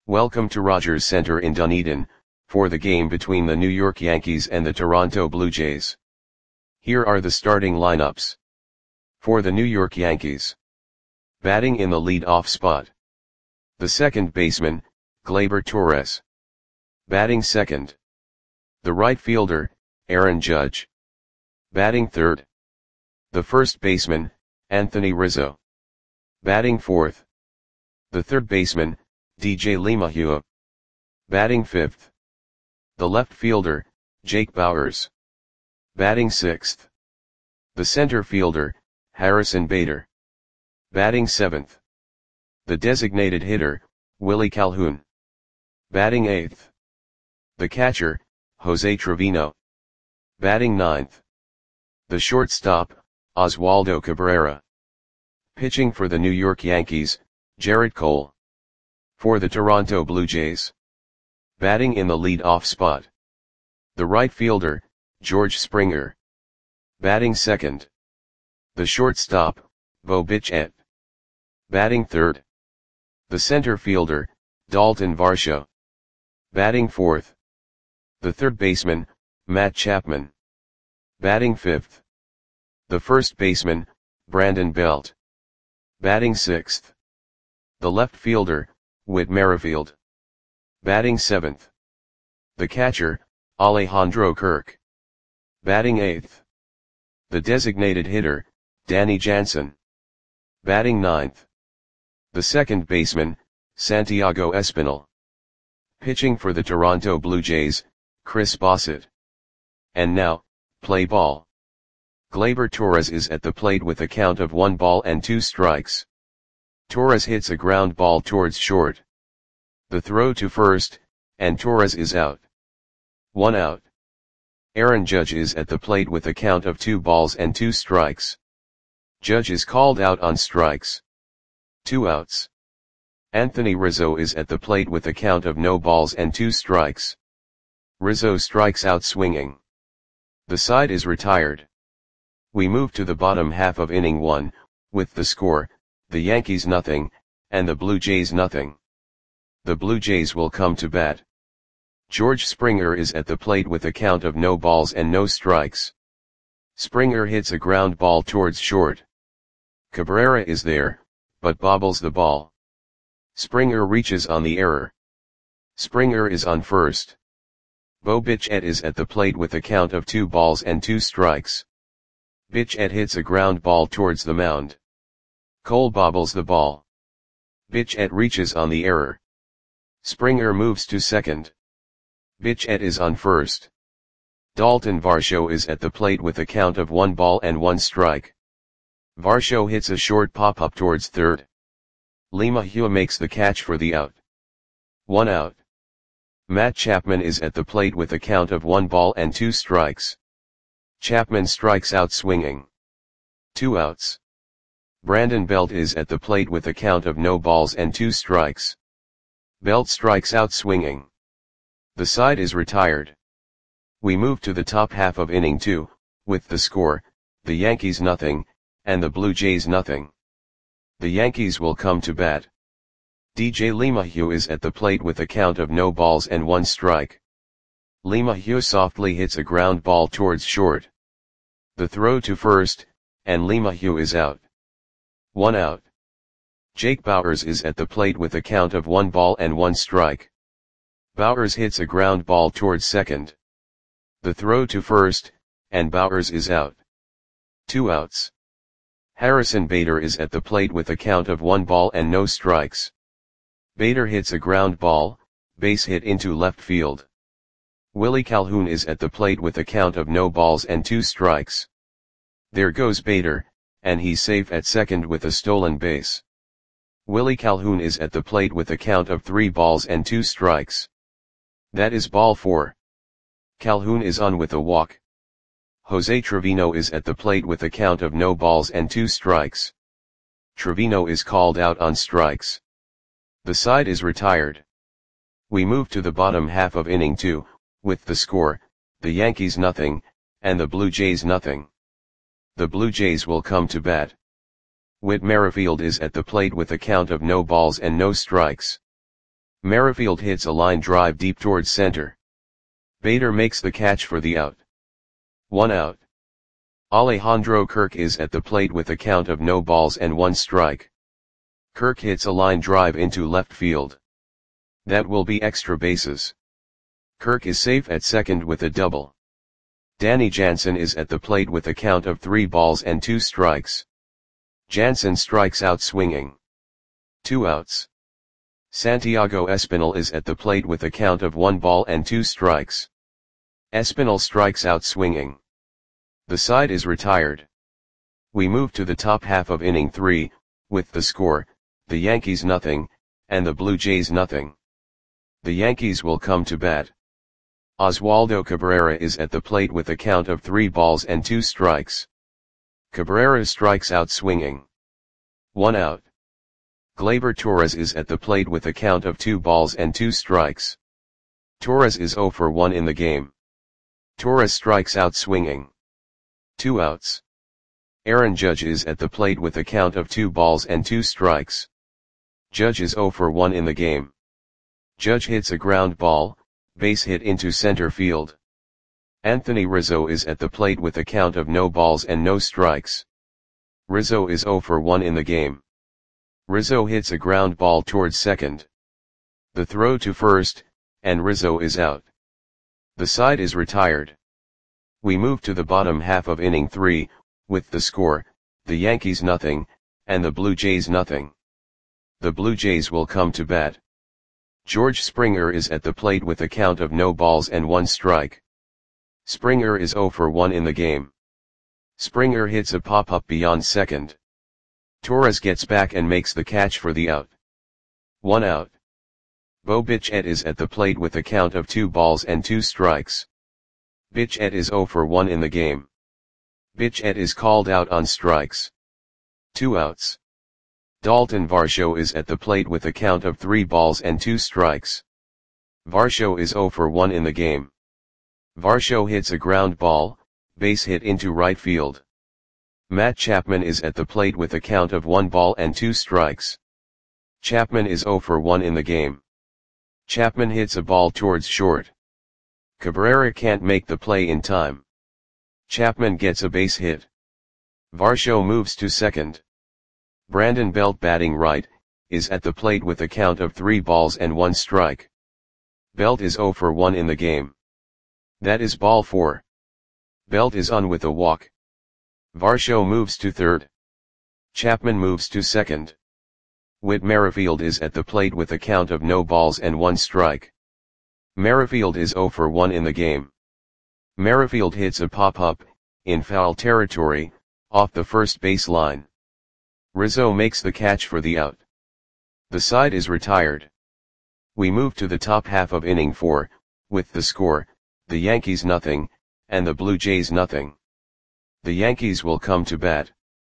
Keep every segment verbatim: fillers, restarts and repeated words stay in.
Welcome to Rogers Center in Dunedin, for the game between the New York Yankees and the Toronto Blue Jays. Here are the starting lineups. For the New York Yankees. Batting in the lead-off spot. The second baseman, Gleyber Torres. Batting second. The right fielder, Aaron Judge. Batting third. The first baseman, Anthony Rizzo. Batting fourth. The third baseman, D J LeMahieu. Batting fifth. The left fielder, Jake Bauers. Batting sixth. The center fielder, Harrison Bader. Batting seventh. The designated hitter, Willie Calhoun. Batting eighth. The catcher, Jose Trevino. Batting ninth. The shortstop, Oswaldo Cabrera. Pitching for the New York Yankees, Gerrit Cole. For the Toronto Blue Jays. Batting in the lead-off spot. The right fielder, George Springer. Batting second. The shortstop, Bo Bichette. Batting third. The center fielder, Dalton Varsho. Batting fourth. The third baseman, Matt Chapman. Batting fifth. The first baseman, Brandon Belt. Batting sixth. The left fielder, Whit Merrifield. Batting seventh. The catcher, Alejandro Kirk. Batting eighth. The designated hitter, Danny Jansen. Batting ninth. The second baseman, Santiago Espinal. Pitching for the Toronto Blue Jays, Chris Bassitt. And now, play ball. Gleyber Torres is at the plate with a count of one ball and two strikes. Torres hits a ground ball towards short. The throw to first, and Torres is out. One out. Aaron Judge is at the plate with a count of two balls and two strikes. Judge is called out on strikes. Two outs. Anthony Rizzo is at the plate with a count of no balls and two strikes. Rizzo strikes out swinging. The side is retired. We move to the bottom half of inning one, with the score, the Yankees nothing, and the Blue Jays nothing. The Blue Jays will come to bat. George Springer is at the plate with a count of no balls and no strikes. Springer hits a ground ball towards short. Cabrera is there, but bobbles the ball. Springer reaches on the error. Springer is on first. Bo Bichette is at the plate with a count of two balls and two strikes. Bichette hits a ground ball towards the mound. Cole bobbles the ball. Bichette reaches on the error. Springer moves to second. Bichette is on first. Dalton Varsho is at the plate with a count of one ball and one strike. Varsho hits a short pop-up towards third. LeMahieu makes the catch for the out. One out. Matt Chapman is at the plate with a count of one ball and two strikes. Chapman strikes out swinging. Two outs. Brandon Belt is at the plate with a count of no balls and two strikes. Belt strikes out swinging. The side is retired. We move to the top half of inning two, with the score, the Yankees nothing, and the Blue Jays nothing. The Yankees will come to bat. D J LeMahieu is at the plate with a count of no balls and one strike. LeMahieu softly hits a ground ball towards short. The throw to first, and LeMahieu is out. One out. Jake Bauers is at the plate with a count of one ball and one strike. Bauers hits a ground ball towards second. The throw to first, and Bauers is out. Two outs. Harrison Bader is at the plate with a count of one ball and no strikes. Bader hits a ground ball, base hit into left field. Willie Calhoun is at the plate with a count of no balls and two strikes. There goes Bader, and he's safe at second with a stolen base. Willie Calhoun is at the plate with a count of three balls and two strikes. That is ball four. Calhoun is on with a walk. Jose Trevino is at the plate with a count of no balls and two strikes. Trevino is called out on strikes. The side is retired. We move to the bottom half of inning two, with the score, the Yankees nothing, and the Blue Jays nothing. The Blue Jays will come to bat. Whit Merrifield is at the plate with a count of no balls and no strikes. Merrifield hits a line drive deep towards center. Bader makes the catch for the out. One out. Alejandro Kirk is at the plate with a count of no balls and one strike. Kirk hits a line drive into left field. That will be extra bases. Kirk is safe at second with a double. Danny Jansen is at the plate with a count of three balls and two strikes. Jansen strikes out swinging. Two outs. Santiago Espinal is at the plate with a count of one ball and two strikes. Espinal strikes out swinging. The side is retired. We move to the top half of inning three, with the score, the Yankees nothing, and the Blue Jays nothing. The Yankees will come to bat. Oswaldo Cabrera is at the plate with a count of three balls and two strikes. Cabrera strikes out swinging. One out. Gleyber Torres is at the plate with a count of two balls and two strikes. Torres is zero for one in the game. Torres strikes out swinging. Two outs. Aaron Judge is at the plate with a count of two balls and two strikes. Judge is zero for one in the game. Judge hits a ground ball, base hit into center field. Anthony Rizzo is at the plate with a count of no balls and no strikes. Rizzo is zero for one in the game. Rizzo hits a ground ball towards second. The throw to first, and Rizzo is out. The side is retired. We move to the bottom half of inning three, with the score, the Yankees nothing, and the Blue Jays nothing. The Blue Jays will come to bat. George Springer is at the plate with a count of no balls and one strike. Springer is zero for one in the game. Springer hits a pop-up beyond second. Torres gets back and makes the catch for the out. One out. Bo Bichette is at the plate with a count of two balls and two strikes. Bichette is zero for one in the game. Bichette is called out on strikes. Two outs. Dalton Varsho is at the plate with a count of three balls and two strikes. Varsho is zero for one in the game. Varsho hits a ground ball, base hit into right field. Matt Chapman is at the plate with a count of one ball and two strikes. Chapman is zero for one in the game. Chapman hits a ball towards short. Cabrera can't make the play in time. Chapman gets a base hit. Varsho moves to second. Brandon Belt, batting right, is at the plate with a count of three balls and one strike. Belt is zero for one in the game. That is ball four. Belt is on with a walk. Varsho moves to third. Chapman moves to second. Whit Merrifield is at the plate with a count of no balls and one strike. Merrifield is zero for one in the game. Merrifield hits a pop-up, in foul territory, off the first base line. Rizzo makes the catch for the out. The side is retired. We move to the top half of inning four, with the score, the Yankees nothing, and the Blue Jays nothing. The Yankees will come to bat.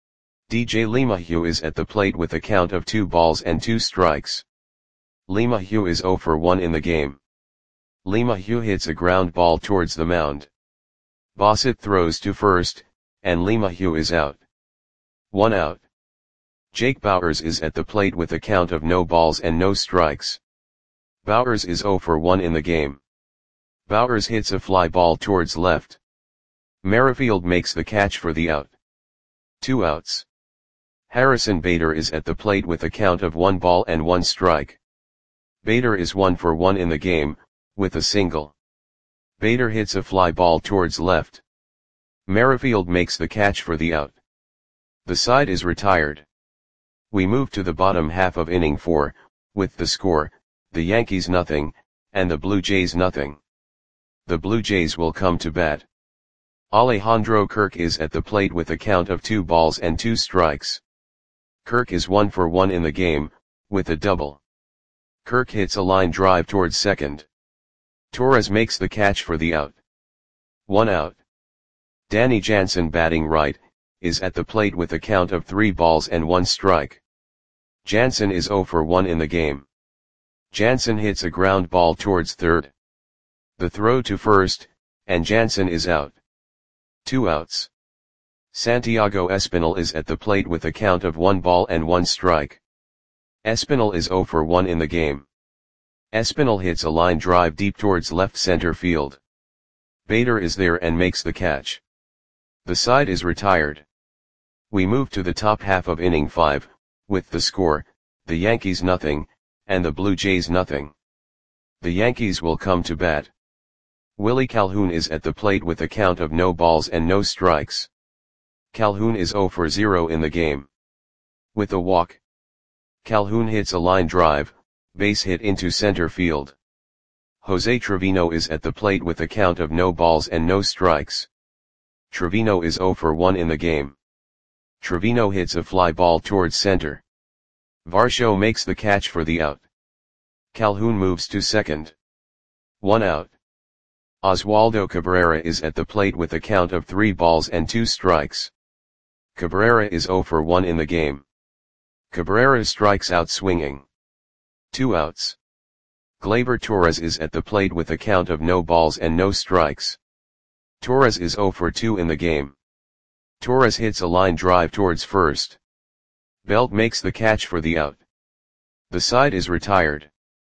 D J LeMahieu is at the plate with a count of two balls and two strikes. LeMahieu is zero for one in the game. LeMahieu hits a ground ball towards the mound. Bassett throws to first, and LeMahieu is out. One out. Jake Bauers is at the plate with a count of no balls and no strikes. Bauers is zero for one in the game. Bauers hits a fly ball towards left. Merrifield makes the catch for the out. Two outs. Harrison Bader is at the plate with a count of one ball and one strike. Bader is one for one in the game, with a single. Bader hits a fly ball towards left. Merrifield makes the catch for the out. The side is retired. We move to the bottom half of inning four, with the score, the Yankees nothing, and the Blue Jays nothing. The Blue Jays will come to bat. Alejandro Kirk is at the plate with a count of two balls and two strikes. Kirk is one for one in the game, with a double. Kirk hits a line drive towards second. Torres makes the catch for the out. One out. Danny Jansen, batting right, is at the plate with a count of three balls and one strike. Jansen is zero for one in the game. Jansen hits a ground ball towards third. The throw to first, and Jansen is out. Two outs. Santiago Espinal is at the plate with a count of one ball and one strike. Espinal is zero for one in the game. Espinal hits a line drive deep towards left center field. Bader is there and makes the catch. The side is retired. We move to the top half of inning five, with the score, the Yankees nothing, and the Blue Jays nothing. The Yankees will come to bat. Willie Calhoun is at the plate with a count of no balls and no strikes. Calhoun is zero for zero in the game. With a walk, Calhoun hits a line drive, base hit into center field. Jose Trevino is at the plate with a count of no balls and no strikes. Trevino is zero for one in the game. Trevino hits a fly ball towards center. Varsho makes the catch for the out. Calhoun moves to second. One out. Oswaldo Cabrera is at the plate with a count of three balls and two strikes. Cabrera is zero for one in the game. Cabrera strikes out swinging. Two outs. Gleyber Torres is at the plate with a count of no balls and no strikes. Torres is zero for two in the game. Torres hits a line drive towards first. Belt makes the catch for the out. The side is retired.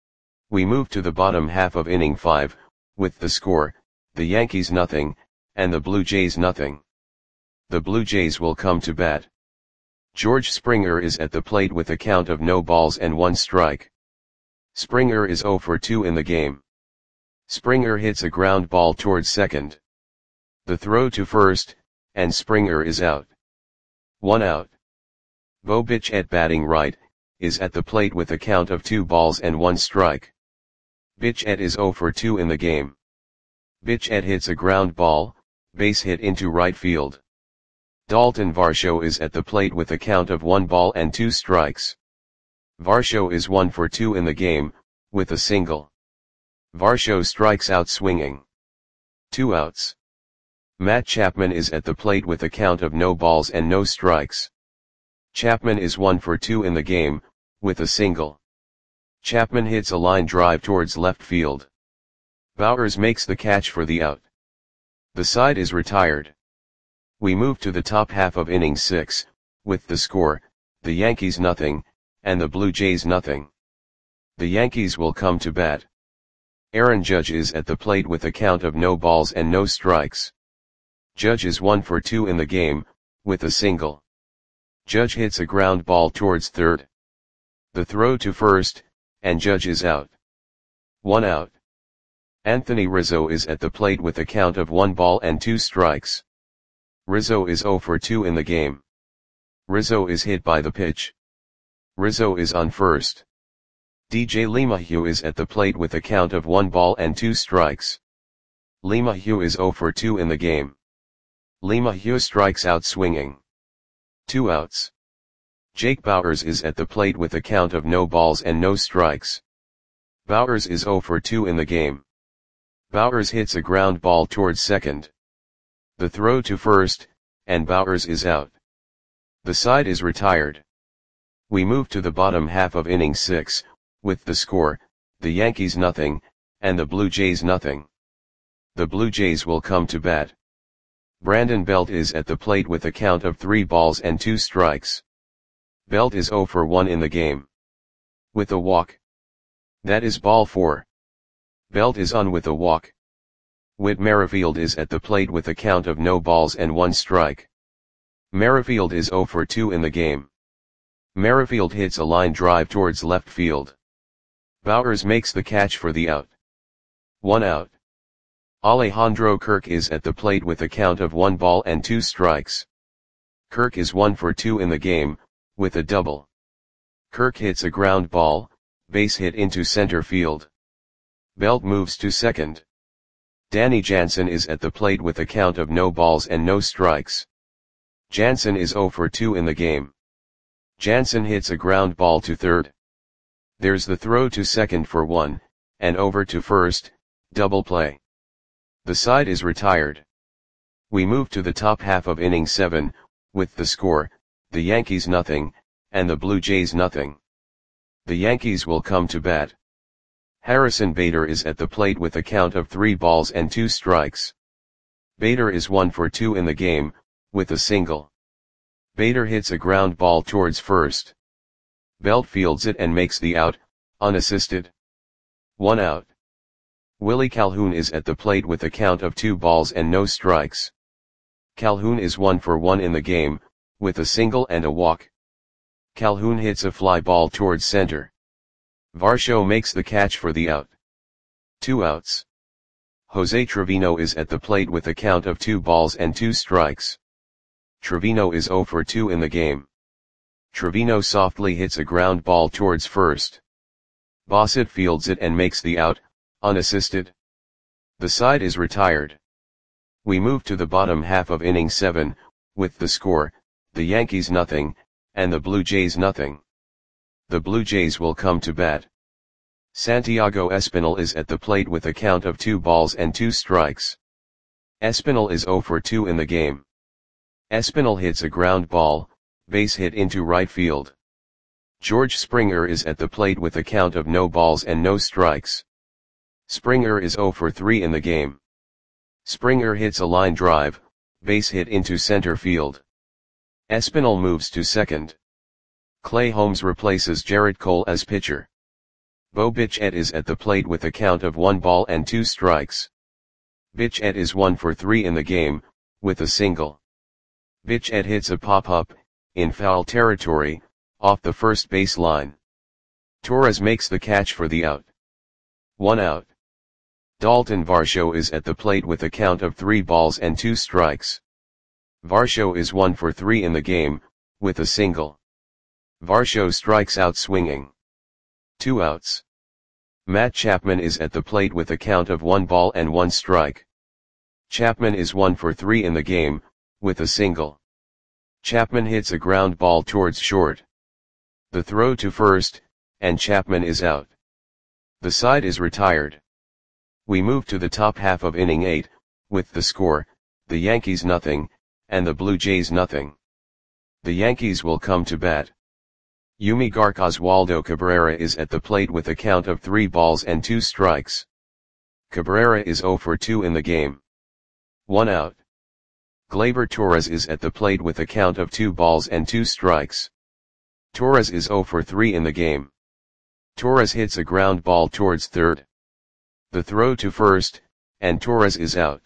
We move to the bottom half of inning five, with the score, the Yankees nothing, and the Blue Jays nothing. The Blue Jays will come to bat. George Springer is at the plate with a count of no balls and one strike. Springer is zero for two in the game. Springer hits a ground ball towards second. The throw to first, and Springer is out. One out. Bo Bichette batting right, is at the plate with a count of two balls and one strike. Bichette is zero for two in the game. Bichette hits a ground ball, base hit into right field. Dalton Varsho is at the plate with a count of one ball and two strikes. Varsho is one for two in the game, with a single. Varsho strikes out swinging. Two outs. Matt Chapman is at the plate with a count of no balls and no strikes. Chapman is one for two in the game, with a single. Chapman hits a line drive towards left field. Bowers makes the catch for the out. The side is retired. We move to the top half of inning six, with the score, the Yankees nothing, and the Blue Jays nothing. The Yankees will come to bat. Aaron Judge is at the plate with a count of no balls and no strikes. Judge is one for two in the game, with a single. Judge hits a ground ball towards third. The throw to first, and Judge is out. One out. Anthony Rizzo is at the plate with a count of one ball and two strikes. Rizzo is zero for two in the game. Rizzo is hit by the pitch. Rizzo is on first. D J LeMahieu is at the plate with a count of one ball and two strikes. LeMahieu is zero for two in the game. LeMahieu strikes out swinging. Two outs. Jake Bauers is at the plate with a count of no balls and no strikes. Bauers is zero for two in the game. Bauers hits a ground ball towards second. The throw to first, and Bauers is out. The side is retired. We move to the bottom half of inning six, with the score, the Yankees nothing, and the Blue Jays nothing. The Blue Jays will come to bat. Brandon Belt is at the plate with a count of three balls and two strikes. Belt is zero for one in the game. With a walk. That is ball four. Belt is on with a walk. Whit Merrifield is at the plate with a count of no balls and one strike. Merrifield is zero for two in the game. Merrifield hits a line drive towards left field. Bowers makes the catch for the out. One out. Alejandro Kirk is at the plate with a count of one ball and two strikes. Kirk is one for two in the game, with a double. Kirk hits a ground ball, base hit into center field. Belt moves to second. Danny Jansen is at the plate with a count of no balls and no strikes. Jansen is zero for two in the game. Jansen hits a ground ball to third. There's the throw to second for one, and over to first, double play. The side is retired. We move to the top half of inning seven, with the score, the Yankees nothing, and the Blue Jays nothing. The Yankees will come to bat. Harrison Bader is at the plate with a count of three balls and two strikes. Bader is one for two in the game, with a single. Bader hits a ground ball towards first. Belt fields it and makes the out, unassisted. One out. Willie Calhoun is at the plate with a count of two balls and no strikes. Calhoun is one for one in the game, with a single and a walk. Calhoun hits a fly ball towards center. Varsho makes the catch for the out. Two outs. Jose Trevino is at the plate with a count of two balls and two strikes. Trevino is zero for two in the game. Trevino softly hits a ground ball towards first. Bassett fields it and makes the out, unassisted. The side is retired. We move to the bottom half of inning seven, with the score, the Yankees nothing, and the Blue Jays nothing. The Blue Jays will come to bat. Santiago Espinal is at the plate with a count of two balls and two strikes. Espinal is zero for two in the game. Espinal hits a ground ball, base hit into right field. George Springer is at the plate with a count of no balls and no strikes. Springer is zero for three in the game. Springer hits a line drive, base hit into center field. Espinal moves to second. Clay Holmes replaces Jarrett Cole as pitcher. Bo Bichette is at the plate with a count of one ball and two strikes. Bichette is one for three in the game, with a single. Bichette hits a pop-up, in foul territory, off the first base line. Torres makes the catch for the out. One out. Dalton Varsho is at the plate with a count of three balls and two strikes. Varsho is one for three in the game, with a single. Varsho strikes out swinging. Two outs. Matt Chapman is at the plate with a count of one ball and one strike. Chapman is one for three in the game, with a single. Chapman hits a ground ball towards short. The throw to first, and Chapman is out. The side is retired. We move to the top half of inning eight, with the score, the Yankees nothing, and the Blue Jays nothing. The Yankees will come to bat. Yumi Gark Oswaldo Cabrera is at the plate with a count of three balls and two strikes. Cabrera is zero for two in the game. One out. Gleyber Torres is at the plate with a count of two balls and two strikes. Torres is zero for three in the game. Torres hits a ground ball towards third. The throw to first, and Torres is out.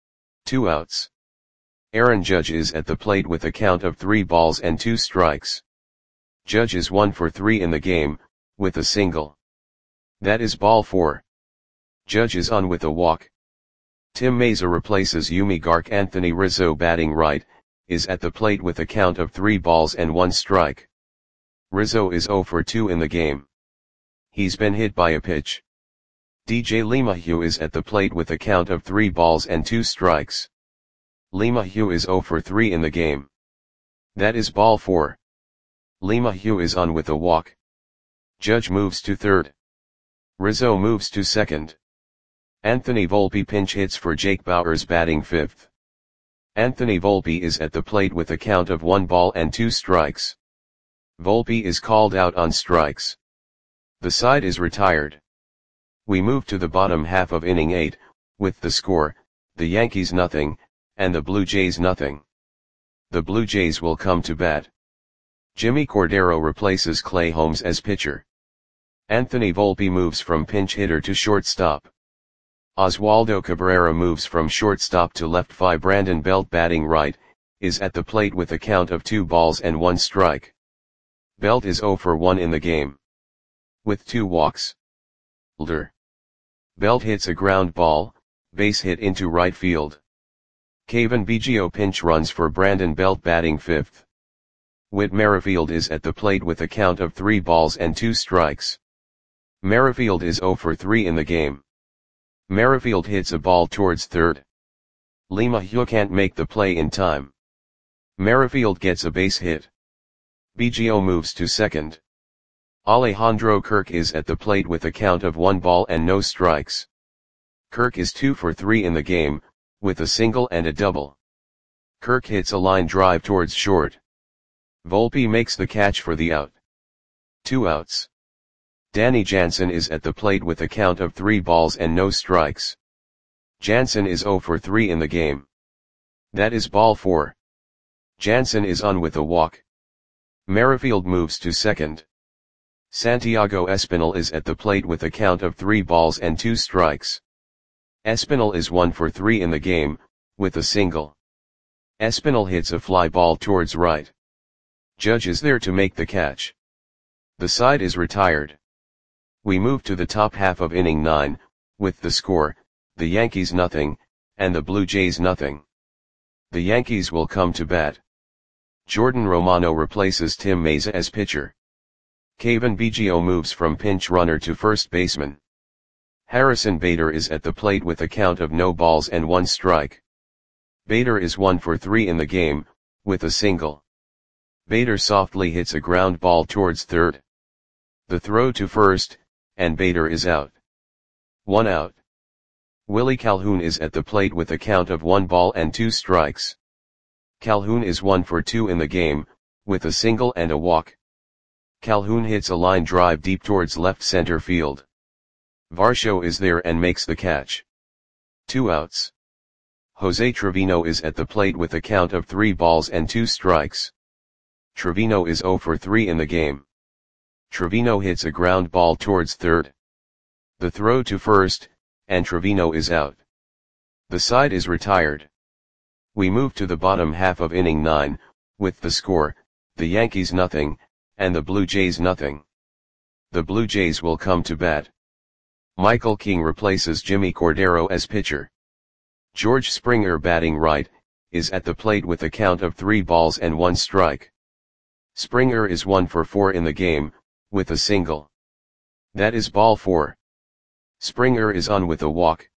Two outs. Aaron Judge is at the plate with a count of three balls and two strikes. Judge is one for three in the game, with a single. That is ball four. Judge is on with a walk. Tim Mayza replaces Yumi Gark. Anthony Rizzo, batting right, is at the plate with a count of three balls and one strike. Rizzo is zero for two in the game. He's been hit by a pitch. D J LeMahieu is at the plate with a count of three balls and two strikes. LeMahieu is zero for three in the game. That is ball four. LeMahieu is on with a walk. Judge moves to third. Rizzo moves to second. Anthony Volpe pinch hits for Jake Bauers, batting fifth. Anthony Volpe is at the plate with a count of one ball and two strikes. Volpe is called out on strikes. The side is retired. We move to the bottom half of inning eight, with the score, the Yankees nothing, and the Blue Jays nothing. The Blue Jays will come to bat. Jimmy Cordero replaces Clay Holmes as pitcher. Anthony Volpe moves from pinch hitter to shortstop. Oswaldo Cabrera moves from shortstop to left five. Brandon Belt, batting right, is at the plate with a count of two balls and one strike. Belt is zero for one in the game. With two walks. Lder. Belt hits a ground ball, base hit into right field. Kevin Biggio pinch runs for Brandon Belt, batting fifth. Whit Merrifield is at the plate with a count of three balls and two strikes. Merrifield is zero for three in the game. Merrifield hits a ball towards third. LeMahieu can't make the play in time. Merrifield gets a base hit. Biggio moves to second. Alejandro Kirk is at the plate with a count of one ball and no strikes. Kirk is two for three in the game, with a single and a double. Kirk hits a line drive towards short. Volpe makes the catch for the out. Two outs. Danny Jansen is at the plate with a count of three balls and no strikes. Jansen is zero for three in the game. That is ball four. Jansen is on with a walk. Merrifield moves to second. Santiago Espinal is at the plate with a count of three balls and two strikes. Espinal is one for three in the game, with a single. Espinal hits a fly ball towards right. Judge is there to make the catch. The side is retired. We move to the top half of inning nine, with the score, the Yankees nothing, and the Blue Jays nothing. The Yankees will come to bat. Jordan Romano replaces Tim Mayza as pitcher. Cavan Biggio moves from pinch runner to first baseman. Harrison Bader is at the plate with a count of no balls and one strike. Bader is one for three in the game, with a single. Bader softly hits a ground ball towards third. The throw to first, and Bader is out. One out. Willie Calhoun is at the plate with a count of one ball and two strikes. Calhoun is one for two in the game, with a single and a walk. Calhoun hits a line drive deep towards left center field. Varsho is there and makes the catch. Two outs. Jose Trevino is at the plate with a count of three balls and two strikes. Trevino is zero for three in the game. Trevino hits a ground ball towards third. The throw to first, and Trevino is out. The side is retired. We move to the bottom half of inning nine, with the score, the Yankees nothing, and the Blue Jays nothing. The Blue Jays will come to bat. Michael King replaces Jimmy Cordero as pitcher. George Springer, batting right, is at the plate with a count of three balls and one strike. Springer is one for four in the game, with a single. That is ball four. Springer is on with a walk.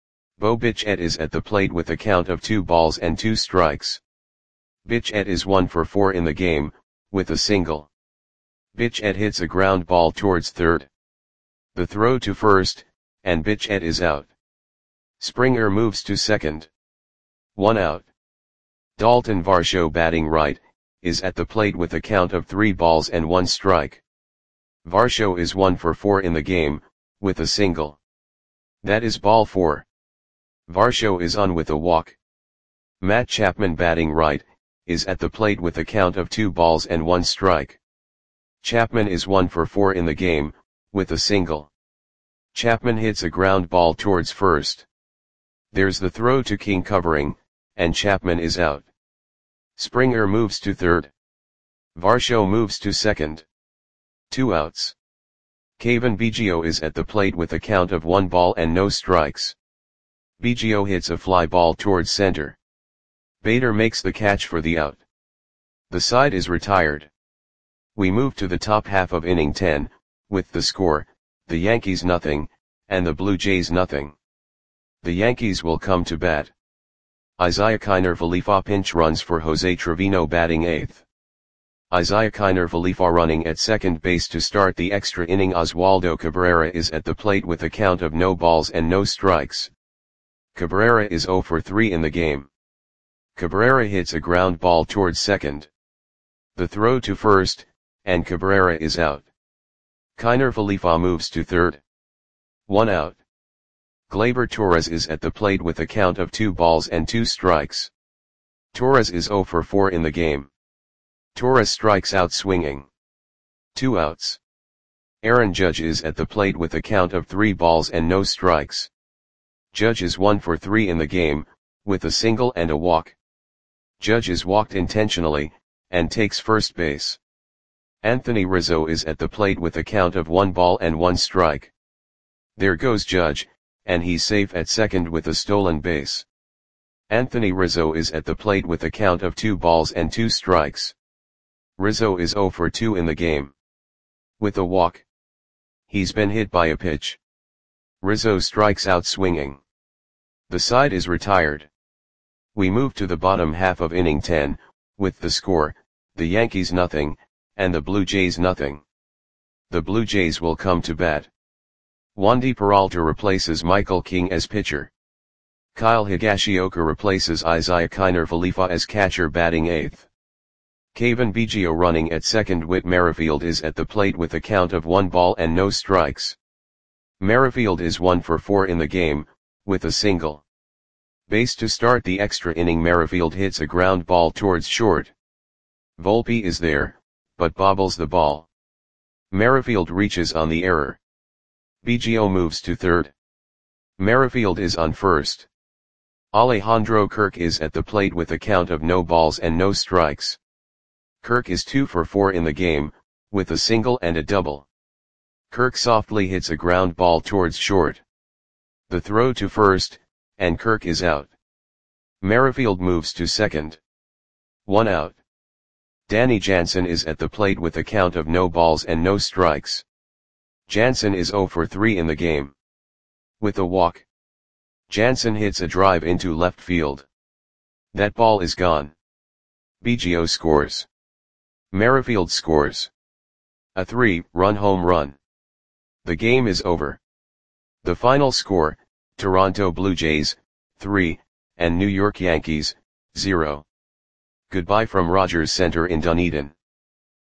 Bo Bichette is at the plate with a count of two balls and two strikes. Bichette is one for four in the game, with a single. Bichette hits a ground ball towards third. The throw to first, and Bichette is out. Springer moves to second. One out. Dalton Varsho, batting right, is at the plate with a count of three balls and one strike. Varsho is one for four in the game, with a single. That is ball four. Varsho is on with a walk. Matt Chapman, batting right, is at the plate with a count of two balls and one strike. Chapman is one for four in the game, with a single. Chapman hits a ground ball towards first. There's the throw to King covering, and Chapman is out. Springer moves to third. Varsho moves to second. Two outs. Cavan Biggio is at the plate with a count of one ball and no strikes. Biggio hits a fly ball towards center. Bader makes the catch for the out. The side is retired. We move to the top half of inning ten, with the score, the Yankees nothing, and the Blue Jays nothing. The Yankees will come to bat. Isaiah Kiner Falefa pinch runs for Jose Trevino, batting eighth. Isaiah Kiner Falefa running at second base to start the extra inning. Oswaldo Cabrera is at the plate with a count of no balls and no strikes. Cabrera is zero for three in the game. Cabrera hits a ground ball towards second. The throw to first, and Cabrera is out. Kiner Falefa moves to third. One out. Gleyber Torres is at the plate with a count of two balls and two strikes. Torres is zero for four in the game. Torres strikes out swinging. Two outs. Aaron Judge is at the plate with a count of three balls and no strikes. Judge is one for three in the game, with a single and a walk. Judge is walked intentionally, and takes first base. Anthony Rizzo is at the plate with a count of one ball and one strike. There goes Judge, and he's safe at second with a stolen base. Anthony Rizzo is at the plate with a count of two balls and two strikes. Rizzo is zero for two in the game. With a walk. He's been hit by a pitch. Rizzo strikes out swinging. The side is retired. We move to the bottom half of inning ten, with the score, the Yankees nothing, and the Blue Jays nothing. The Blue Jays will come to bat. Wandy Peralta replaces Michael King as pitcher. Kyle Higashioka replaces Isaiah Kiner Falefa as catcher, batting eighth. Cavan Biggio running at second. Whit Merrifield is at the plate with a count of one ball and no strikes. Merrifield is one for four in the game, with a single. Base to start the extra inning. Merrifield hits a ground ball towards short. Volpe is there, but bobbles the ball. Merrifield reaches on the error. Biggio moves to third. Merrifield is on first. Alejandro Kirk is at the plate with a count of no balls and no strikes. Kirk is two for four in the game, with a single and a double. Kirk softly hits a ground ball towards short. The throw to first, and Kirk is out. Merrifield moves to second. One out. Danny Jansen is at the plate with a count of no balls and no strikes. Jansen is zero for three in the game. With a walk, Jansen hits a drive into left field. That ball is gone. Biggio scores. Merrifield scores. A three-run home run. The game is over. The final score, Toronto Blue Jays, three, and New York Yankees, zero. Goodbye from Rogers Center in Dunedin.